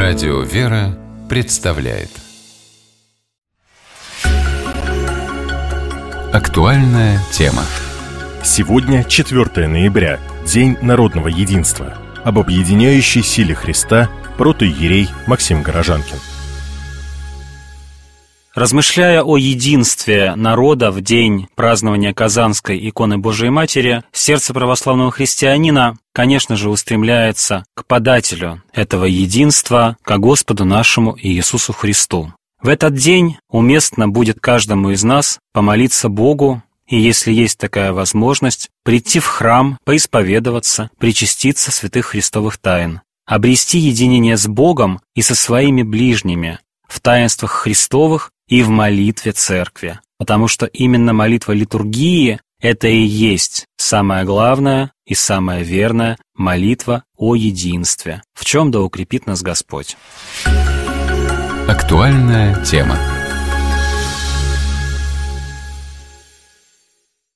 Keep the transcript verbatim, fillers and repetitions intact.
Радио «Вера» представляет актуальная тема. Сегодня четвёртое ноября, День народного единства. Об объединяющей силе Христа протоиерей Максим Горожанкин. Размышляя о единстве народа в день празднования Казанской иконы Божией Матери, сердце православного христианина, конечно же, устремляется к подателю этого единства, к Господу нашему Иисусу Христу. В этот день уместно будет каждому из нас помолиться Богу, и если есть такая возможность, прийти в храм, поисповедоваться, причаститься святых христовых тайн, обрести единение с Богом и со своими ближними в таинствах Христовых и в молитве Церкви, потому что именно молитва литургии – это и есть самая главная и самая верная молитва о единстве, в чем да укрепит нас Господь. Актуальная тема.